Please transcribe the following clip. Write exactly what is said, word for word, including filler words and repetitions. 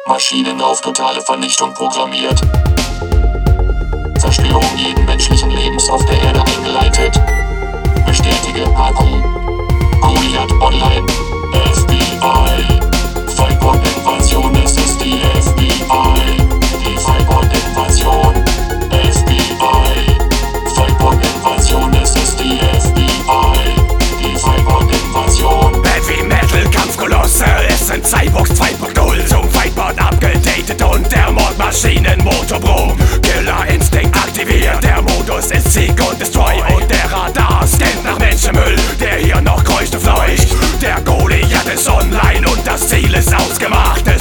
Maschinen auf totale Vernichtung programmiert. Zerstörung jeden menschlichen Lebens auf der Erde eingeleitet. Bestätige Akku. Goliath Online. F B I. Cyborg-Invasion, es ist die F B I. Die Cyborg-Invasion. F B I. Cyborg-Invasion, es ist die F B I. Die Cyborg-Invasion. Heavy Metal Kampfkolosse, es sind Cyborgs zwei Punkt null. Zum Fightboard abgedatet und der Mordmaschinenmotor brummt. Killer Instinct aktiviert, der Modus ist Seek und Destroy. Und der Radar scannt nach Menschenmüll, der hier noch kreucht und fleucht. Der Goliath ist online und das Ziel ist ausgemacht.